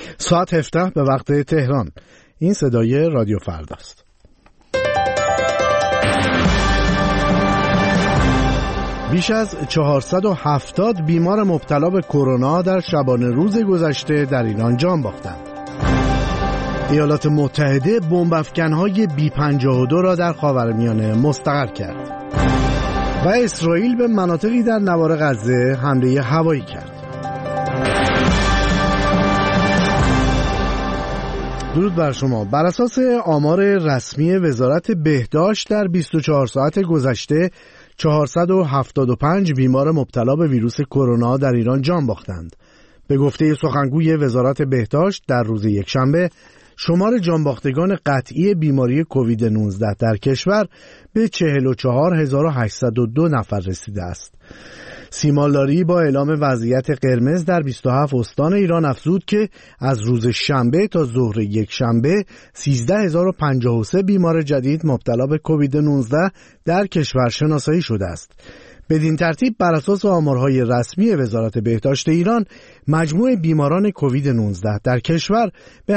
ساعت 17 به وقت تهران. این صدای رادیو فرداست. بیش از 470 بیمار مبتلا به کرونا در شبانه روز گذشته در ایران جان باختند. ایالات متحده بمب افکن‌های B-52 را در خاورمیانه مستقر کرد و اسرائیل به مناطقی در نوار غزه حمله هوایی کرد. درود بر شما. بر اساس آمار رسمی وزارت بهداشت در 24 ساعت گذشته 475 بیمار مبتلا به ویروس کرونا در ایران جان باختند. به گفته سخنگوی وزارت بهداشت در روز یکشنبه شمار جانباختگان قطعی بیماری کووید 19 در کشور به 44802 نفر رسیده است. سیمالداری با اعلام وضعیت قرمز در 27 استان ایران افزود که از روز شنبه تا ظهر یکشنبه 13053 بیمار جدید مبتلا به کووید 19 در کشور شناسایی شده است. بدین ترتیب بر اساس آمارهای رسمی وزارت بهداشت ایران مجموع بیماران کووید 19 در کشور به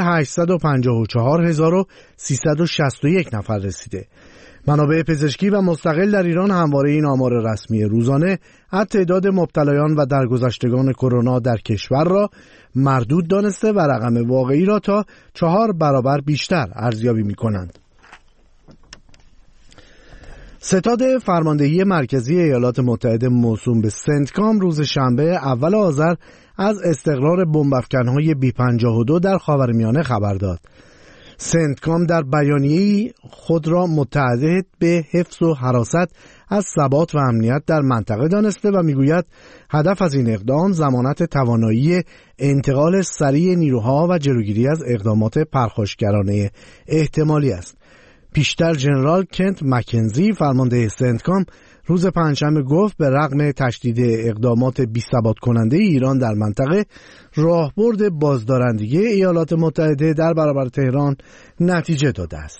854361 نفر رسیده. منابع پزشکی و مستقل در ایران همواره این آمار رسمی روزانه از تعداد مبتلایان و درگذشتگان کرونا در کشور را مردود دانسته و رقم واقعی را تا 4 برابر بیشتر ارزیابی می‌کنند. ستاد فرماندهی مرکزی ایالات متحده موسوم به سنتکام روز شنبه اول آذر از استقرار بمب افکن‌های B-52 در خاورمیانه خبر داد. سنتکام در بیانیه‌ای خود را متعهد به حفظ و حراست از ثبات و امنیت در منطقه دانسته و میگوید هدف از این اقدام ضمانت توانایی انتقال سریع نیروها و جلوگیری از اقدامات پرخاشگرانه احتمالی است. پیشتر جنرال کنت مکنزی فرمانده سنتکام روز پنجشنبه گفت به رغم تشدید اقدامات بی‌ثبات کننده ایران در منطقه، راهبرد بازدارندگی ایالات متحده در برابر تهران نتیجه داده است.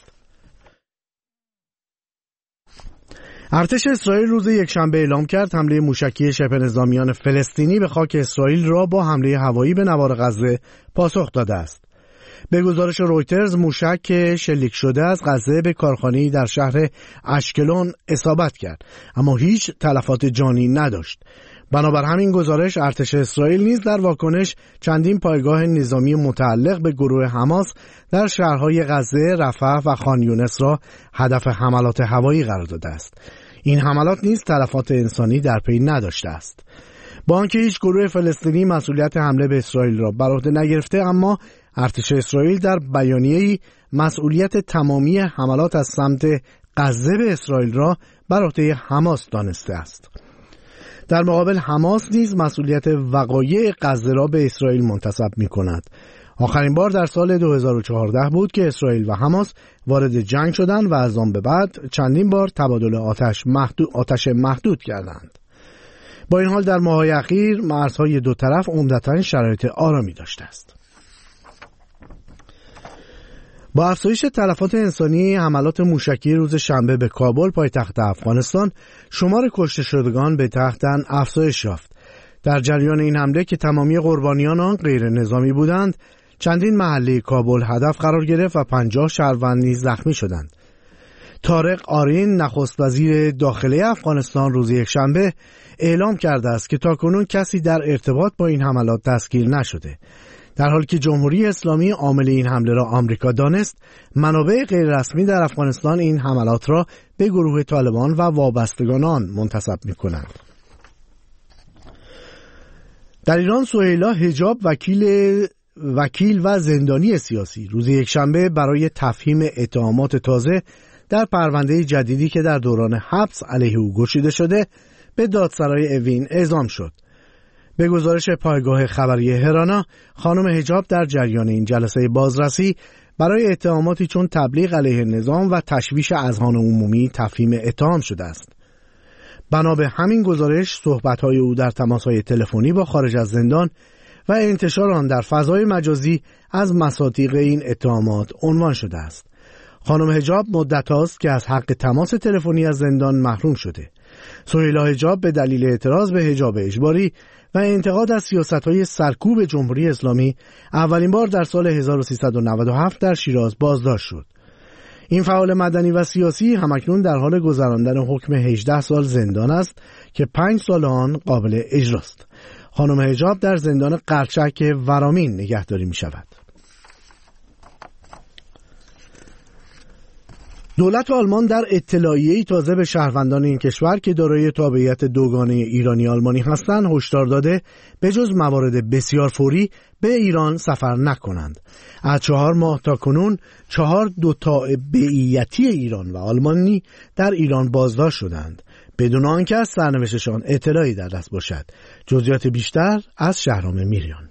ارتش اسرائیل روز یکشنبه اعلام کرد حمله موشکی شبه نظامیان فلسطینی به خاک اسرائیل را با حمله هوایی به نوار غزه پاسخ داده است. به گزارش رویترز موشک شلیک شده از غزه به کارخانه‌ای در شهر اشکلون اصابت کرد اما هیچ تلفات جانی نداشت. بنابر همین گزارش ارتش اسرائیل نیز در واکنش چندین پایگاه نظامی متعلق به گروه حماس در شهرهای غزه، رفح و خان یونس را هدف حملات هوایی قرار داده است. این حملات نیز تلفات انسانی در پی نداشته است. با آنکه هیچ گروه فلسطینی مسئولیت حمله به اسرائیل را بر عهده نگرفته، اما ارتش اسرائیل در بیانیه‌ای مسئولیت تمامی حملات از سمت غزه به اسرائیل را بر عهده حماس دانسته است. در مقابل حماس نیز مسئولیت وقایع غزه را به اسرائیل منتسب می‌کند. آخرین بار در سال 2014 بود که اسرائیل و حماس وارد جنگ شدند و از آن به بعد چندین بار تبادل آتش محدود کردند. با این حال در ماه‌های اخیر مرزهای دو طرف عمدتاً شرایط آرامی داشته است. با افزایش تلفات انسانی حملات موشکی روز شنبه به کابل پایتخت افغانستان، شمار کشته شدگان به تختن افزایش یافت. در جریان این حمله که تمامی قربانیان آن غیر نظامی بودند، چندین محله کابل هدف قرار گرفت و 50 شهروند نیز زخمی شدند. طارق آرین نخست وزیر داخلی افغانستان روز یکشنبه اعلام کرده است که تاکنون کسی در ارتباط با این حملات دستگیر نشده. در حالی که جمهوری اسلامی عامل این حمله را آمریکا دانست، منابع غیر رسمی در افغانستان این حملات را به گروه طالبان و وابستگان آن منتسب می‌کنند. در ایران سهیلا حجاب وکیل و زندانی سیاسی روز یکشنبه برای تفهیم اتهامات تازه در پرونده جدیدی که در دوران حبس علیه او گشوده شده به دادسرای اوین اعزام شد. به گزارش پایگاه خبری هرانا، خانم حجاب در جریان این جلسه بازرسی برای اتهاماتی چون تبلیغ علیه نظام و تشویش اذهان عمومی تفهیم اتهام شده است. بنا به همین گزارش صحبت‌های او در تماس‌های تلفنی با خارج از زندان و انتشار آن در فضای مجازی از مصادیق این اتهامات عنوان شده است. خانم حجاب مدت هاست که از حق تماس تلفنی از زندان محروم شده. سهیلا حجاب به دلیل اعتراض به حجاب اجباری و انتقاد از سیاست‌های سرکوب جمهوری اسلامی اولین بار در سال 1397 در شیراز بازداشت شد. این فعال مدنی و سیاسی همکنون در حال گذراندن حکم 18 سال زندان است که 5 سال آن قابل اجراست. خانم حجاب در زندان قرچک ورامین نگهداری می شود. دولت آلمان در اطلاعیه‌ای تازه به شهروندان این کشور که دارای تابعیت دوگانه ایرانی آلمانی هستند هشدار داده به جز موارد بسیار فوری به ایران سفر نکنند. از 4 ماه تا کنون 4 دو تابعیتی ایران و آلمانی در ایران بازداشت شدند بدون آنکه از سرنوشتشان اطلاعی در دست باشد. جزئیات بیشتر از شهرام میریان.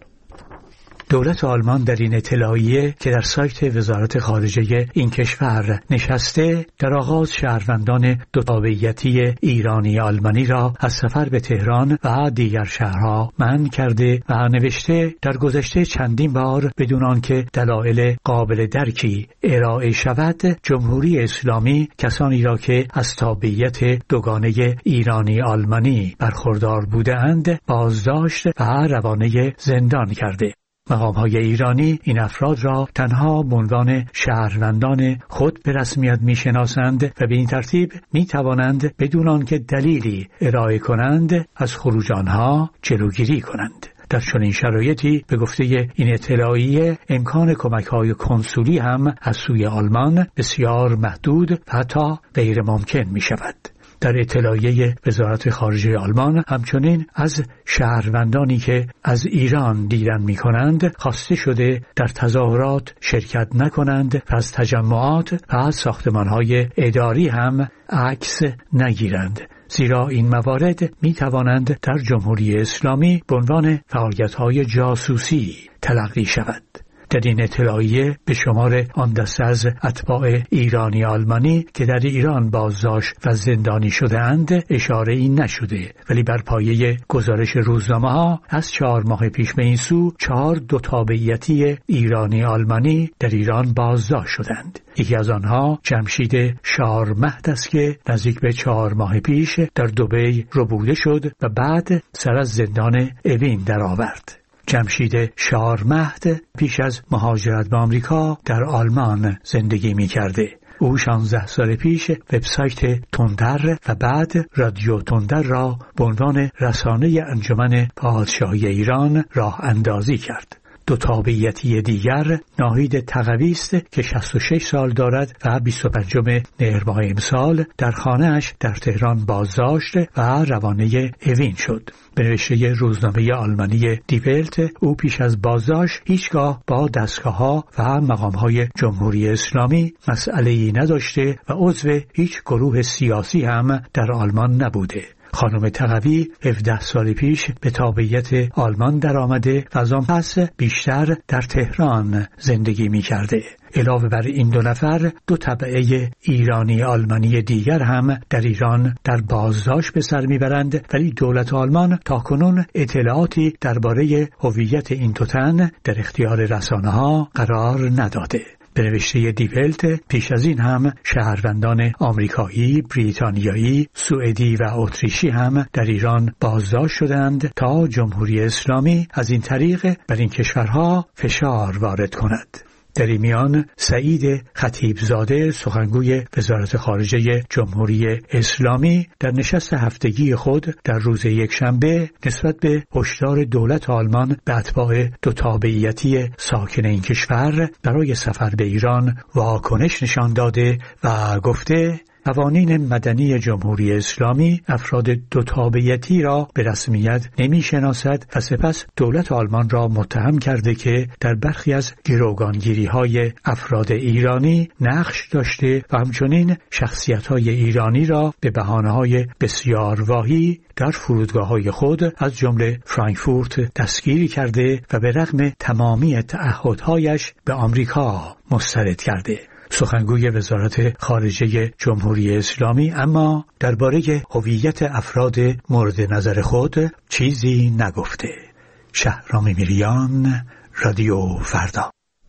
دولت آلمان در این اطلاعیه که در سایت وزارت خارجه این کشور نشسته در آغاز شهروندان دو تابعیتی ایرانی آلمانی را از سفر به تهران و دیگر شهرها منع کرده و نوشته در گذشته چندین بار بدون آنکه دلایل قابل درکی ارائه شود جمهوری اسلامی کسانی را که از تابعیت دوگانه ایرانی آلمانی برخوردار بودند بازداشت و روانه زندان کرده. مقام‌های ایرانی این افراد را تنها به عنوان شهروندان خود به رسمیت می‌شناسند و به این ترتیب می‌توانند بدون آنکه دلیلی ارائه کنند از خروج آنها جلوگیری کنند. در چنین شرایطی به گفته این اطلاعیه امکان کمک‌های کنسولی هم از سوی آلمان بسیار محدود و حتی غیر ممکن می‌شود. در اطلاعیه وزارت خارجه آلمان همچنین از شهروندانی که از ایران دیدن می کنند خواسته شده در تظاهرات شرکت نکنند و از تجمعات و از ساختمان‌های اداری هم عکس نگیرند، زیرا این موارد می توانند در جمهوری اسلامی به عنوان فعالیت‌های جاسوسی تلقی شود. در این اطلاعیه به شمار آن دسته از اتباع ایرانی آلمانی که در ایران بازداشت و زندانی شده‌اند اشاره این نشده، ولی بر پایه گزارش روزنامه‌ها از 4 ماه پیش به این سو 4 دو تابعیتی ایرانی آلمانی در ایران بازداشت شدند. یکی از آنها جمشید شارمهد است که نزدیک به 4 ماه پیش در دبی ربوده شد و بعد سر از زندان اوین درآورد. جمشید شارمهد پیش از مهاجرت به آمریکا در آلمان زندگی می کرده. او 16 سال پیش وبسایت تندر و بعد رادیو تندر را به عنوان رسانه انجمن پادشاهی ایران راه اندازی کرد. دو تابعیتی دیگر ناهید تقوی است که 66 سال دارد و 25 مهر ماه امسال در خانه‌اش در تهران بازداشت و روانه اوین شد. به نوشته روزنامه آلمانی دی ولت او پیش از بازداشت هیچگاه با دستگاه‌ها و مقام‌های جمهوری اسلامی مسئله‌ای نداشته و عضو هیچ گروه سیاسی هم در آلمان نبوده. خانم تقوی 17 سال پیش به تابعیت آلمان در آمده و از آن پس بیشتر در تهران زندگی می کرده. علاوه بر این 2 نفر 2 تبعه ایرانی آلمانی دیگر هم در ایران در بازداشت به سر میبرند، ولی دولت آلمان تاکنون اطلاعاتی درباره هویت این 2 تن در اختیار رسانه‌ها قرار نداده. به نوشته دی ولت پیش از این هم شهروندان آمریکایی، بریتانیایی، سوئدی و اتریشی هم در ایران بازداشت شدند تا جمهوری اسلامی از این طریق بر این کشورها فشار وارد کند. در این میان سعید خطیبزاده سخنگوی وزارت خارجه جمهوری اسلامی در نشست هفتگی خود در روز یکشنبه نسبت به هشدار دولت آلمان به اتباع دو تابعیتی ساکن این کشور برای سفر به ایران واکنش نشان داده و گفته قوانین مدنی جمهوری اسلامی افراد دو تابعیتی را به رسمیت نمی‌شناسد و سپس دولت آلمان را متهم کرده که در برخی از گروگانگیری‌های افراد ایرانی نقش داشته و همچنین شخصیت‌های ایرانی را به بهانه‌های بسیار واهی در فرودگاه‌های خود از جمله فرانکفورت دستگیر کرده و به رغم تمامی تعهدهایش به آمریکا مسترد کرده. سخنگوی وزارت خارجه جمهوری اسلامی اما درباره هویت افراد مورد نظر خود چیزی نگفته. شهرام میریان، رادیو فردا.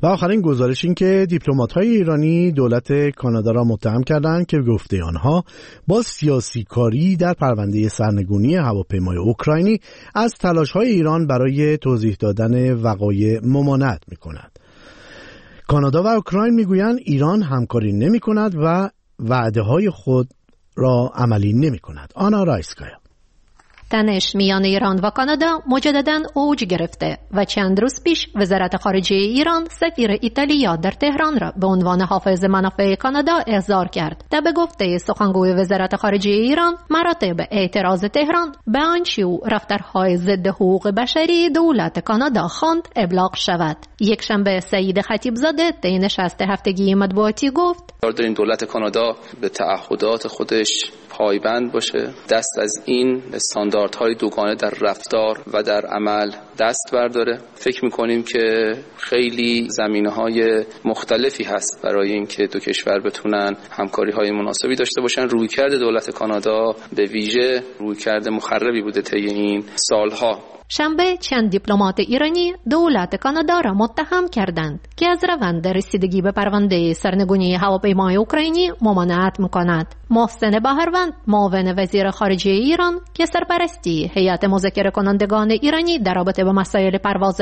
و آخرین گزارش این که دیپلمات‌های ایرانی دولت کانادا را متهم کردند که گفته آنها با سیاسی کاری در پرونده سرنگونی هواپیمای اوکراینی از تلاش‌های ایران برای توضیح دادن وقایع ممانعت می‌کند. کانادا و اوکراین میگویند ایران همکاری نمی‌کند و وعده‌های خود را عملی نمی‌کند. آنا رایسکایا. تنش میان ایران و کانادا مجدداً اوج گرفته و چند روز پیش وزارت خارجه ایران سفیر ایتالیا در تهران را به عنوان حافظ منافع کانادا احضار کرد تا به گفته سخنگوی وزارت خارجه ایران مراتب اعتراض تهران به آنچه او رفتارهای ضد حقوق بشری دولت کانادا خواند ابلاغ شود. یک شنبه سعید خطیبزاده طی نشست هفتگی مطبوعاتی گفت داریم دولت کانادا به تعهدات خودش پایبند باشه، دست از این استانداردهای دوگانه در رفتار و در عمل دست برداره. فکر می‌کنیم که خیلی زمینه‌های مختلفی هست برای اینکه دو کشور بتونن همکاری‌های مناسبی داشته باشن. رویکرد دولت کانادا به ویژه رویکرد مخربی بوده طی این سالها. شنبه چند دیپلمات ایرانی دولت کانادا را متهم کردند که از روند رسیدگی به پرونده سرنگونی هواپیمای اوکراینی ممانعت می‌کند. محسن بهروند معاون وزیر خارجه ایران که سرپرستی هیئت مذاکره کنندگان ایرانی در رابطه با مسائل پرواز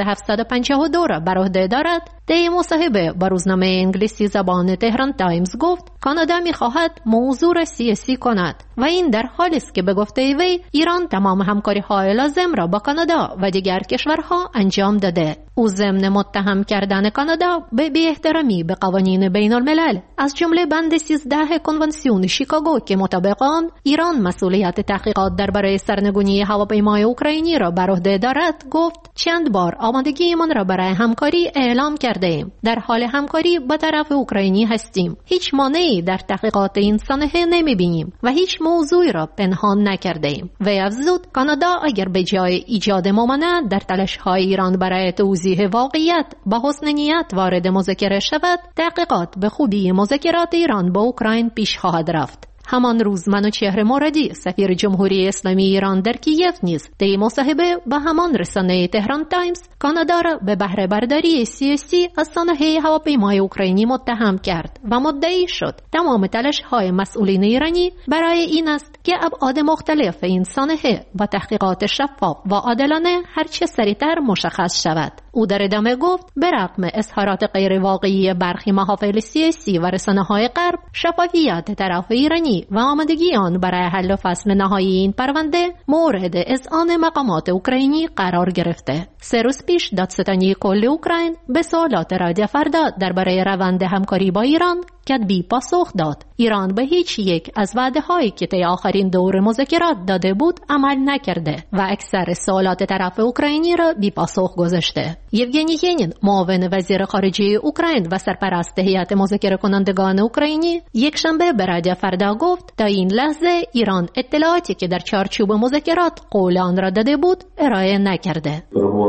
752 را بر عهده دارد، طی مصاحبه با روزنامه انگلیسی زبان تهران تایمز گفت کانادا می‌خواهد موضوع را سیاسی کند و این در حالی است که به گفته وی ایران تمام همکاری‌های لازم را با کانادا و دیگر کشورها انجام داده. او ضمن متهم کردن کانادا به بی‌احترامی به قوانین بین الملل از جمله بند 13 کنوانسیون شیکاگو که مطابق آن ایران مسئولیت تحقیقات درباره سرنگونی هواپیمای اوکراینی را بر عهده دارد گفت چند بار آمادگیمان را برای همکاری اعلام کرده ایم. در حال همکاری با طرف اوکراینی هستیم. هیچ مانعی در تحقیقات این سانحه نمی‌بینیم و هیچ موضوعی را پنهان نکرده ایم. و افزود کانادا اگر به جای ایجاد ممانعت در تلاش‌های ایران برای توضیح واقعیت با حسن نیت وارد مذاکره شود، تحقیقات به خوبی مذاکرات ایران با اوکراین پیش خواهد رفت. همان روز منوچهر مرادی سفیر جمهوری اسلامی ایران در کیف نیز طی مصاحبه با همان رسانه تهران تایمز کانادا را به بهره برداری سیاسی از صنایع هواپیمای اوکراینی متهم کرد و مدعی شد تمام تلاش‌های مسئولین ایرانی برای این است که ابعاد مختلف این صنایع با تحقیقات شفاف و عادلانه هرچه سریعتر مشخص شود. او در ادامه گفت به رغم اظهارات غیر واقعی برخی محافل سیاسی و رسانه‌های غرب، شفافیت طرف ایرانی و آمادگی آن برای حل و فصل نهایی این پرونده مورد اذعان مقامات اوکراینی قرار گرفته. 3 روز پیش دادستانی کل اوکراین به سوالات رادیو فردا درباره روند همکاری با ایران کتبی پاسخ داد. ایران به هیچ یک از وعده‌هایی که طی آخرین دور مذاکرات داده بود عمل نکرده و اکثر سوالات طرف اوکراینی را بی پاسخ گذاشته. یوگنی ینین معاون وزیر خارجه اوکراین و سرپرست هیئت مذاکره کنندگان اوکراینی یک شنبه به رادیو فردا گفت تا این لحظه ایران اطلاعاتی که در چارچوب مذاکرات قول آن را داده بود ارائه نکرده.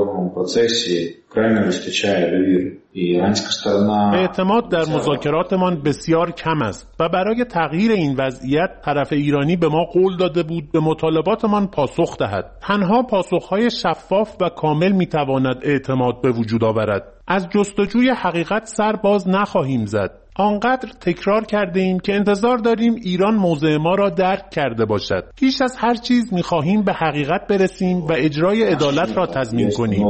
اعتماد در مذاکراتمان بسیار کم است و برای تغییر این وضعیت طرف ایرانی به ما قول داده بود به مطالباتمان پاسخ دهد. تنها پاسخهای شفاف و کامل میتواند اعتماد به وجود آورد. از جستجوی حقیقت سر باز نخواهیم زد. آنقدر تکرار کرده ایم که انتظار داریم ایران موضع ما را درک کرده باشد. پیش از هر چیز می‌خواهیم به حقیقت برسیم و اجرای عدالت را تضمین کنیم.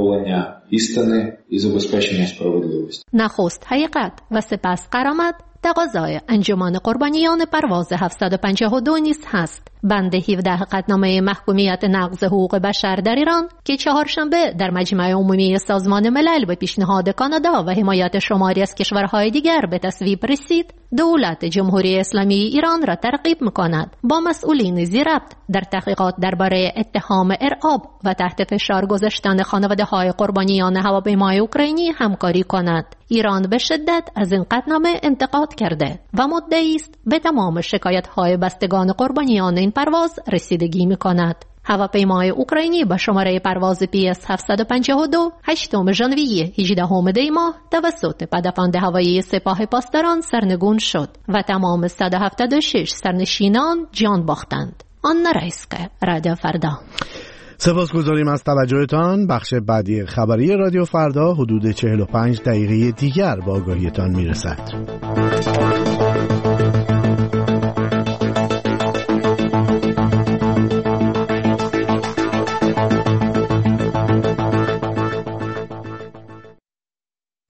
نخست حقیقت و سپس غرامت تقاضای انجمن قربانیان پرواز 752 نیز هست. بند 17 قطعنامه محکومیت نقض حقوق بشر در ایران که چهارشنبه در مجمع عمومی سازمان ملل به پیشنهاد کانادا و حمایت شماری از کشورهای دیگر به تصویب رسید، دولت جمهوری اسلامی ایران را ترغیب می‌کند با مسئولین ذی-ربط در تحقیقات درباره اتهام ارهاب و تحت فشار گذاشتن خانواده‌های قربانیان هواپیمای اوکراینی همکاری کند. ایران به شدت از این قطعنامه انتقاد کرده و مدعی است به تمام شکایت‌های بستگان قربانیان این پرواز رسیدگی می‌کند. هواپیمای اوکراینی با شماره پرواز PS 752 8 ژانویه 18 دی ماه توسط پدافند هوایی سپاه پاسداران سرنگون شد و تمام 176 سرنشینان جان باختند. آنا رایسکایا، رادیو فردا. سپاسگزاریم از توجهتان. بخش بعدی خبری رادیو فردا حدود 45 دقیقه دیگر با آگاهیتان میرسد.